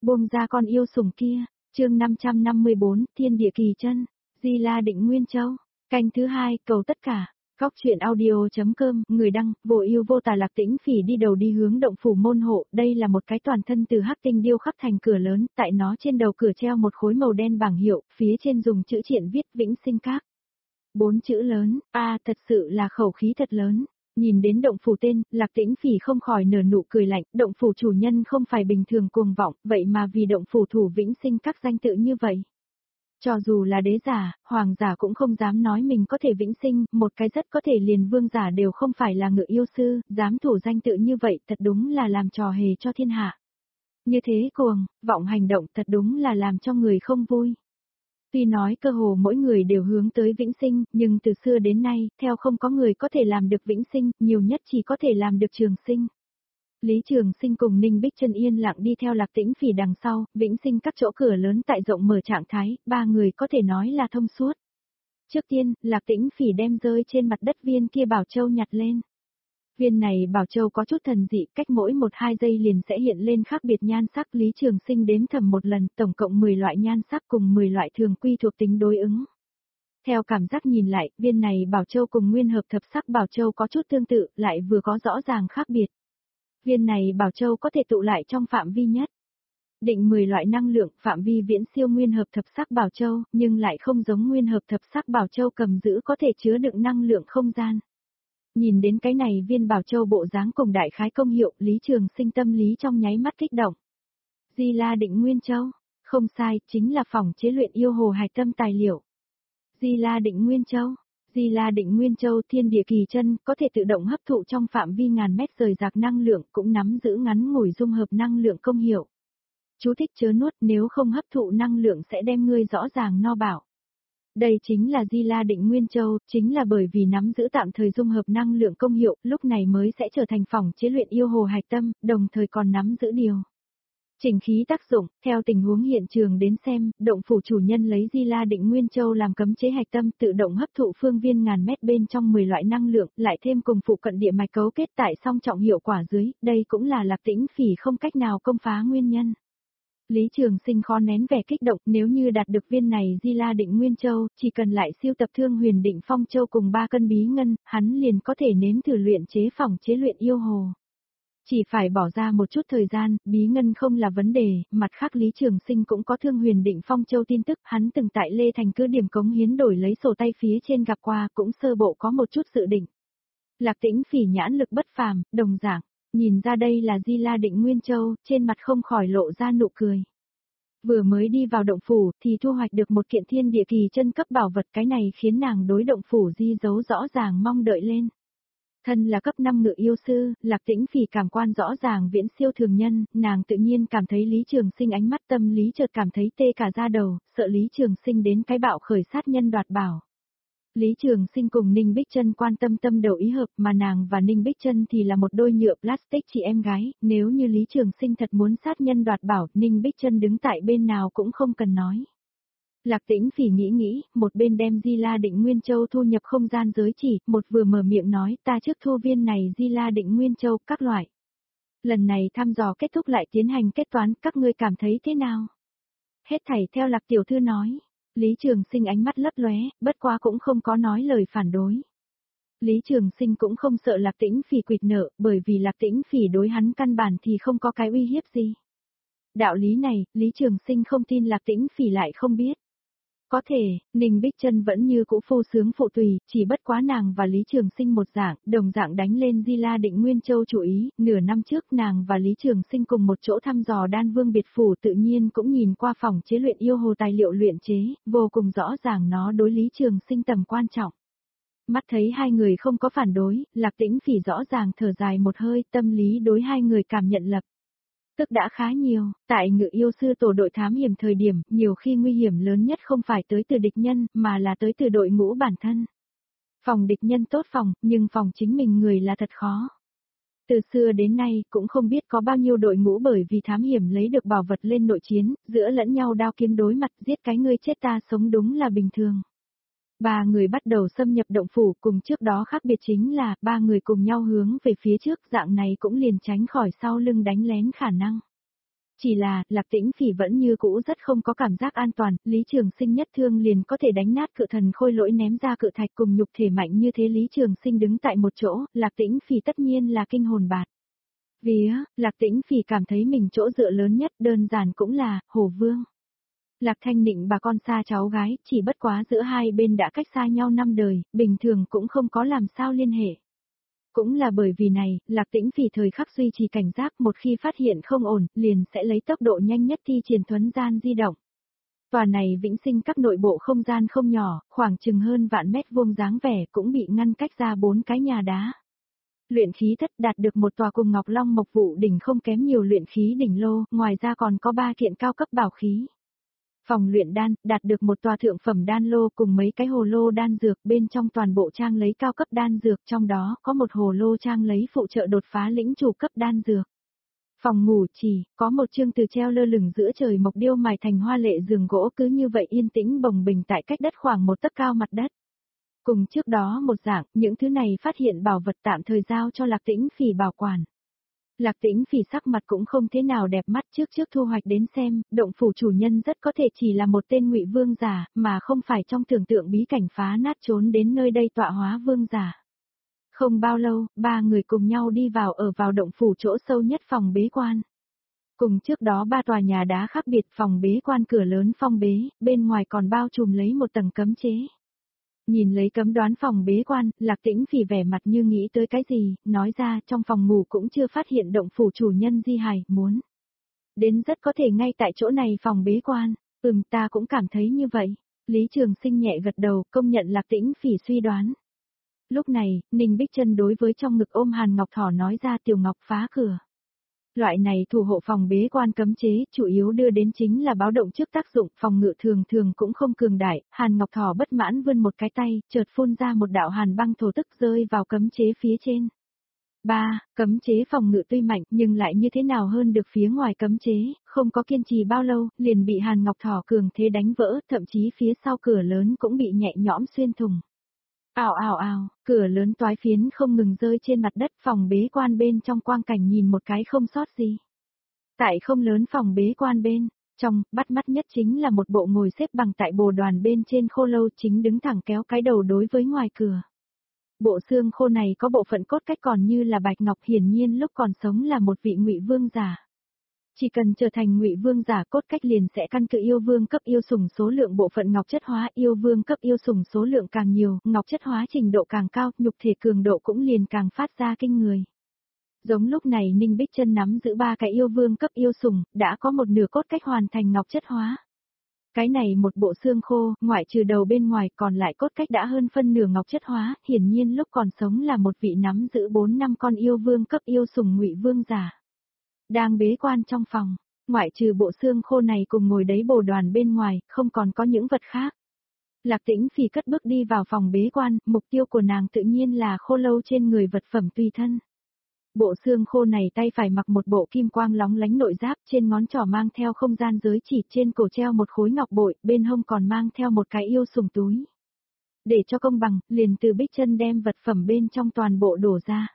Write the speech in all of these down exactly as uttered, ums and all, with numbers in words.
Buông ra con yêu sủng kia, chương năm trăm năm mươi bốn, Thiên địa kỳ chân, Di La Định Nguyên Châu, canh thứ hai, cầu tất cả. Góc truyện audio.com, người đăng, vô yêu vô tà Lạc Tĩnh Phỉ đi đầu đi hướng động phủ môn hộ, đây là một cái toàn thân từ hắc tinh điêu khắc thành cửa lớn, tại nó trên đầu cửa treo một khối màu đen bảng hiệu, phía trên dùng chữ triện viết Vĩnh Sinh Các. Bốn chữ lớn, a à, thật sự là khẩu khí thật lớn. Nhìn đến động phủ tên, Lạc Tĩnh Phỉ không khỏi nở nụ cười lạnh, động phủ chủ nhân không phải bình thường cuồng vọng, vậy mà vì động phủ thủ Vĩnh Sinh Các danh tự như vậy. Cho dù là đế giả, hoàng giả cũng không dám nói mình có thể vĩnh sinh, một cái rất có thể liền vương giả đều không phải là ngự yêu sư, dám thủ danh tự như vậy thật đúng là làm trò hề cho thiên hạ. Như thế cuồng, vọng hành động thật đúng là làm cho người không vui. Tuy nói cơ hồ mỗi người đều hướng tới vĩnh sinh, nhưng từ xưa đến nay, theo không có người có thể làm được vĩnh sinh, nhiều nhất chỉ có thể làm được trường sinh. Lý Trường Sinh cùng Ninh Bích Chân yên lặng đi theo Lạc Tĩnh Phỉ đằng sau, Vĩnh Sinh Các chỗ cửa lớn tại rộng mở trạng thái, ba người có thể nói là thông suốt. Trước tiên, Lạc Tĩnh Phỉ đem rơi trên mặt đất viên kia bảo châu nhặt lên. Viên này bảo châu có chút thần dị, cách mỗi một hai giây liền sẽ hiện lên khác biệt nhan sắc. Lý Trường Sinh đếm thầm một lần, tổng cộng mười loại nhan sắc cùng mười loại thường quy thuộc tính đối ứng. Theo cảm giác nhìn lại, viên này bảo châu cùng nguyên hợp thập sắc bảo châu có chút tương tự, lại vừa có rõ ràng khác biệt. Viên này bảo châu có thể tụ lại trong phạm vi nhất định mười loại năng lượng, phạm vi viễn siêu nguyên hợp thập sắc bảo châu, nhưng lại không giống nguyên hợp thập sắc bảo châu cầm giữ có thể chứa đựng năng lượng không gian. Nhìn đến cái này viên bảo châu bộ dáng cùng đại khái công hiệu, Lý Trường Sinh tâm lý trong nháy mắt kích động. Di La Định Nguyên Châu, không sai, chính là phòng chế luyện yêu hồ hài tâm tài liệu. Di La Định Nguyên Châu. Di La Định Nguyên Châu thiên địa kỳ chân, có thể tự động hấp thụ trong phạm vi ngàn mét rời rạc năng lượng, cũng nắm giữ ngắn ngủi dung hợp năng lượng công hiệu. Chú thích chớ nuốt, nếu không hấp thụ năng lượng sẽ đem ngươi rõ ràng no bảo. Đây chính là Di La Định Nguyên Châu, chính là bởi vì nắm giữ tạm thời dung hợp năng lượng công hiệu, lúc này mới sẽ trở thành phòng chế luyện yêu hồ hạch tâm, đồng thời còn nắm giữ điều chỉnh khí tác dụng. Theo tình huống hiện trường đến xem, động phủ chủ nhân lấy Di La Định Nguyên Châu làm cấm chế hạch tâm, tự động hấp thụ phương viên ngàn mét bên trong mười loại năng lượng, lại thêm cùng phụ cận địa mạch cấu kết tại song trọng hiệu quả dưới, đây cũng là Lạc Tĩnh Phỉ không cách nào công phá nguyên nhân. Lý Trường Sinh khó nén vẻ kích động, nếu như đạt được viên này Di La Định Nguyên Châu, chỉ cần lại siêu tập Thương Huyền Định Phong Châu cùng ba cân bí ngân, hắn liền có thể nếm thử luyện chế phòng chế luyện yêu hồ. Chỉ phải bỏ ra một chút thời gian, bí ngân không là vấn đề, mặt khác Lý Trường Sinh cũng có Thương Huyền Định Phong Châu tin tức, hắn từng tại Lê Thành cứ điểm cống hiến đổi lấy sổ tay phía trên gặp qua, cũng sơ bộ có một chút dự định. Lạc Tĩnh Phỉ nhãn lực bất phàm, đồng dạng, nhìn ra đây là Di La Định Nguyên Châu, trên mặt không khỏi lộ ra nụ cười. Vừa mới đi vào động phủ thì thu hoạch được một kiện thiên địa kỳ chân cấp bảo vật, cái này khiến nàng đối động phủ di dấu rõ ràng mong đợi lên. Thân là cấp năm ngự yêu sư, Lạc Tĩnh Phỉ cảm quan rõ ràng viễn siêu thường nhân, nàng tự nhiên cảm thấy Lý Trường Sinh ánh mắt tâm lý chợt cảm thấy tê cả da đầu, sợ Lý Trường Sinh đến cái bạo khởi sát nhân đoạt bảo. Lý Trường Sinh cùng Ninh Bích Chân quan tâm tâm đầu ý hợp, mà nàng và Ninh Bích Chân thì là một đôi nhựa plastic chị em gái, nếu như Lý Trường Sinh thật muốn sát nhân đoạt bảo, Ninh Bích Chân đứng tại bên nào cũng không cần nói. Lạc Tĩnh Phỉ nghĩ nghĩ, một bên đem Di La Định Nguyên Châu thu nhập không gian giới chỉ, một vừa mở miệng nói, ta trước thu viên này Di La Định Nguyên Châu, các loại. Lần này thăm dò kết thúc lại tiến hành kết toán, các ngươi cảm thấy thế nào? Hết thảy theo Lạc tiểu thư nói. Lý Trường Sinh ánh mắt lấp lóe, bất quá cũng không có nói lời phản đối. Lý Trường Sinh cũng không sợ Lạc Tĩnh Phỉ quỵt nợ, bởi vì Lạc Tĩnh Phỉ đối hắn căn bản thì không có cái uy hiếp gì. Đạo lý này, Lý Trường Sinh không tin Lạc Tĩnh Phỉ lại không biết. Có thể, Ninh Bích Chân vẫn như cũ phu sướng phụ tùy, chỉ bất quá nàng và Lý Trường Sinh một dạng, đồng dạng đánh lên Di La Định Nguyên Châu chủ ý, nửa năm trước nàng và Lý Trường Sinh cùng một chỗ thăm dò Đan Vương biệt phủ, tự nhiên cũng nhìn qua phòng chế luyện yêu hồ tài liệu luyện chế, vô cùng rõ ràng nó đối Lý Trường Sinh tầm quan trọng. Mắt thấy hai người không có phản đối, Lạc Tĩnh Phỉ rõ ràng thở dài một hơi, tâm lý đối hai người cảm nhận lập tức đã khá nhiều. Tại ngự yêu sư tổ đội thám hiểm thời điểm, nhiều khi nguy hiểm lớn nhất không phải tới từ địch nhân, mà là tới từ đội ngũ bản thân. Phòng địch nhân tốt phòng, nhưng phòng chính mình người là thật khó. Từ xưa đến nay, cũng không biết có bao nhiêu đội ngũ bởi vì thám hiểm lấy được bảo vật lên nội chiến, giữa lẫn nhau đao kiếm đối mặt, giết cái ngươi chết ta sống đúng là bình thường. Ba người bắt đầu xâm nhập động phủ, cùng trước đó khác biệt chính là, ba người cùng nhau hướng về phía trước, dạng này cũng liền tránh khỏi sau lưng đánh lén khả năng. Chỉ là, Lạc Tĩnh Phỉ vẫn như cũ rất không có cảm giác an toàn, Lý Trường Sinh nhất thương liền có thể đánh nát cự thần khôi lỗi ném ra cự thạch cùng nhục thể mạnh như thế Lý Trường Sinh đứng tại một chỗ, Lạc Tĩnh Phỉ tất nhiên là kinh hồn bạt. Vía, Lạc Tĩnh Phỉ cảm thấy mình chỗ dựa lớn nhất đơn giản cũng là, Hồ Vương. Lạc Thanh Nịnh bà con xa cháu gái, chỉ bất quá giữa hai bên đã cách xa nhau năm đời, bình thường cũng không có làm sao liên hệ. Cũng là bởi vì này, Lạc Tĩnh Phỉ thời khắc duy trì cảnh giác một khi phát hiện không ổn, liền sẽ lấy tốc độ nhanh nhất thi triển thuấn gian di động. Tòa này vĩnh sinh các nội bộ không gian không nhỏ, khoảng chừng hơn vạn mét vuông dáng vẻ cũng bị ngăn cách ra bốn cái nhà đá. Luyện khí thất đạt được một tòa cùng Ngọc Long Mộc Vụ đỉnh không kém nhiều luyện khí đỉnh lô, ngoài ra còn có ba kiện cao cấp bảo khí. Phòng luyện đan, đạt được một tòa thượng phẩm đan lô cùng mấy cái hồ lô đan dược, bên trong toàn bộ trang lấy cao cấp đan dược, trong đó có một hồ lô trang lấy phụ trợ đột phá lĩnh chủ cấp đan dược. Phòng ngủ chỉ, có một chương từ treo lơ lửng giữa trời mộc điêu mài thành hoa lệ giường gỗ cứ như vậy yên tĩnh bồng bềnh tại cách đất khoảng một tấc cao mặt đất. Cùng trước đó một dạng, những thứ này phát hiện bảo vật tạm thời giao cho Lạc Tĩnh Phỉ bảo quản. Lạc Tĩnh Phỉ sắc mặt cũng không thế nào đẹp mắt, trước trước thu hoạch đến xem, động phủ chủ nhân rất có thể chỉ là một tên ngụy vương giả, mà không phải trong tưởng tượng bí cảnh phá nát trốn đến nơi đây tọa hóa vương giả. Không bao lâu, ba người cùng nhau đi vào ở vào động phủ chỗ sâu nhất phòng bế quan. Cùng trước đó ba tòa nhà đá khác biệt, phòng bế quan cửa lớn phong bế, bên ngoài còn bao trùm lấy một tầng cấm chế. Nhìn lấy cấm đoán phòng bế quan, Lạc Tĩnh Phỉ vẻ mặt như nghĩ tới cái gì, nói ra trong phòng ngủ cũng chưa phát hiện động phủ chủ nhân di hài, muốn. Đến rất có thể ngay tại chỗ này phòng bế quan, ừm ta cũng cảm thấy như vậy. Lý Trường Sinh nhẹ gật đầu, công nhận Lạc Tĩnh Phỉ suy đoán. Lúc này, Ninh Bích Chân đối với trong ngực ôm Hàn Ngọc Thỏ nói ra Tiểu Ngọc phá cửa. Loại này thủ hộ phòng bế quan cấm chế, chủ yếu đưa đến chính là báo động trước tác dụng, phòng ngự thường thường cũng không cường đại, Hàn Ngọc Thỏ bất mãn vươn một cái tay, chợt phun ra một đạo hàn băng thổ tức rơi vào cấm chế phía trên. ba. Cấm chế phòng ngự tuy mạnh nhưng lại như thế nào hơn được phía ngoài cấm chế, không có kiên trì bao lâu, liền bị Hàn Ngọc Thỏ cường thế đánh vỡ, thậm chí phía sau cửa lớn cũng bị nhẹ nhõm xuyên thủng. Ào ào ào, cửa lớn toái phiến không ngừng rơi trên mặt đất, phòng bế quan bên trong quang cảnh nhìn một cái không sót gì. Tại không lớn phòng bế quan bên, trong, bắt mắt nhất chính là một bộ ngồi xếp bằng tại bồ đoàn bên trên khô lâu chính đứng thẳng kéo cái đầu đối với ngoài cửa. Bộ xương khô này có bộ phận cốt cách còn như là bạch ngọc, hiển nhiên lúc còn sống là một vị ngụy vương giả. Chỉ cần trở thành ngụy vương giả, cốt cách liền sẽ căn cứ yêu vương cấp yêu sủng số lượng bộ phận ngọc chất hóa, yêu vương cấp yêu sủng số lượng càng nhiều, ngọc chất hóa trình độ càng cao, nhục thể cường độ cũng liền càng phát ra kinh người. Giống lúc này Ninh Bích Chân nắm giữ ba cái yêu vương cấp yêu sủng, đã có một nửa cốt cách hoàn thành ngọc chất hóa. Cái này một bộ xương khô, ngoại trừ đầu bên ngoài còn lại cốt cách đã hơn phân nửa ngọc chất hóa, hiển nhiên lúc còn sống là một vị nắm giữ bốn năm con yêu vương cấp yêu sủng ngụy vương giả. Đang bế quan trong phòng, ngoại trừ bộ xương khô này cùng ngồi đấy bồ đoàn bên ngoài, không còn có những vật khác. Lạc Tĩnh Phỉ cất bước đi vào phòng bế quan, mục tiêu của nàng tự nhiên là khô lâu trên người vật phẩm tùy thân. Bộ xương khô này tay phải mặc một bộ kim quang lóng lánh nội giáp, trên ngón trỏ mang theo không gian giới chỉ, trên cổ treo một khối ngọc bội, bên hông còn mang theo một cái yêu sủng túi. Để cho công bằng, liền từ Bích Chân đem vật phẩm bên trong toàn bộ đổ ra.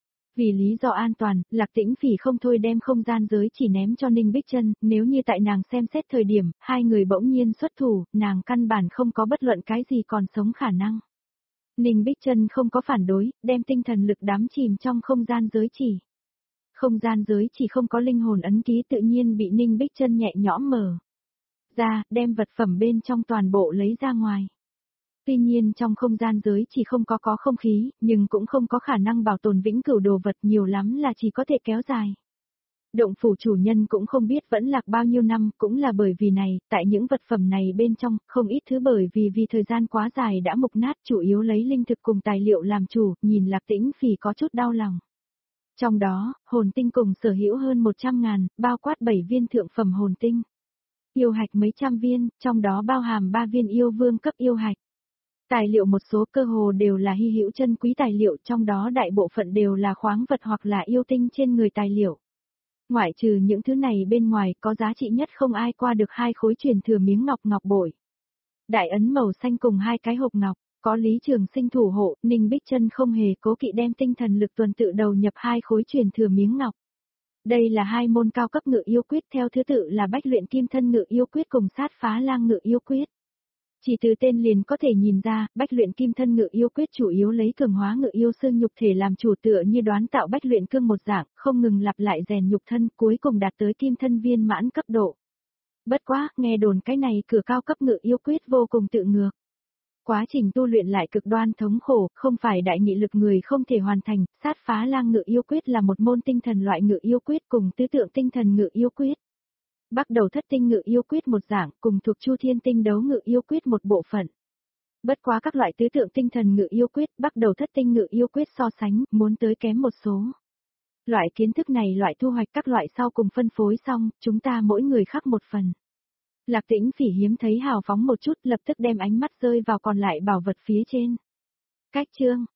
Vì lý do an toàn, Lạc Tĩnh Phỉ không thôi đem không gian giới chỉ ném cho Ninh Bích Chân, nếu như tại nàng xem xét thời điểm, hai người bỗng nhiên xuất thủ, nàng căn bản không có bất luận cái gì còn sống khả năng. Ninh Bích Chân không có phản đối, đem tinh thần lực đắm chìm trong không gian giới chỉ. Không gian giới chỉ không có linh hồn ấn ký tự nhiên bị Ninh Bích Chân nhẹ nhõm mở ra, đem vật phẩm bên trong toàn bộ lấy ra ngoài. Tuy nhiên trong không gian giới chỉ không có có không khí, nhưng cũng không có khả năng bảo tồn vĩnh cửu đồ vật, nhiều lắm là chỉ có thể kéo dài. Động phủ chủ nhân cũng không biết vẫn lạc bao nhiêu năm, cũng là bởi vì này, tại những vật phẩm này bên trong, không ít thứ bởi vì vì thời gian quá dài đã mục nát, chủ yếu lấy linh thực cùng tài liệu làm chủ, nhìn Lạc Tĩnh Phỉ có chút đau lòng. Trong đó, hồn tinh cùng sở hữu hơn một trăm ngàn, bao quát bảy viên thượng phẩm hồn tinh. Yêu hạch mấy trăm viên, trong đó bao hàm ba viên yêu vương cấp yêu hạch. Tài liệu một số cơ hồ đều là hy hữu chân quý tài liệu, trong đó đại bộ phận đều là khoáng vật hoặc là yêu tinh trên người tài liệu. Ngoại trừ những thứ này bên ngoài, có giá trị nhất không ai qua được hai khối truyền thừa miếng ngọc ngọc bội. Đại ấn màu xanh cùng hai cái hộp ngọc, có Lý Trường Sinh thủ hộ, Ninh Bích Chân không hề cố kỵ đem tinh thần lực tuần tự đầu nhập hai khối truyền thừa miếng ngọc. Đây là hai môn cao cấp ngự yêu quyết theo thứ tự là bách luyện kim thân ngự yêu quyết cùng sát phá lang ngự yêu quyết. Chỉ từ tên liền có thể nhìn ra, bách luyện kim thân ngự yêu quyết chủ yếu lấy cường hóa ngự yêu xương nhục thể làm chủ tựa như đoán tạo bách luyện cương một dạng, không ngừng lặp lại rèn nhục thân, cuối cùng đạt tới kim thân viên mãn cấp độ. Bất quá, nghe đồn cái này cửa cao cấp ngự yêu quyết vô cùng tự ngược. Quá trình tu luyện lại cực đoan thống khổ, không phải đại nghị lực người không thể hoàn thành, sát phá lang ngự yêu quyết là một môn tinh thần loại ngự yêu quyết cùng tứ tượng tinh thần ngự yêu quyết. Bắt đầu thất tinh ngự yêu quyết một dạng, cùng thuộc chu thiên tinh đấu ngự yêu quyết một bộ phận. Bất quá các loại tứ tượng tinh thần ngự yêu quyết, bắt đầu thất tinh ngự yêu quyết so sánh, muốn tới kém một số. Loại kiến thức này loại thu hoạch các loại sau cùng phân phối xong, chúng ta mỗi người khắc một phần. Lạc Tĩnh Phỉ hiếm thấy hào phóng một chút, lập tức đem ánh mắt rơi vào còn lại bảo vật phía trên. Cách chương,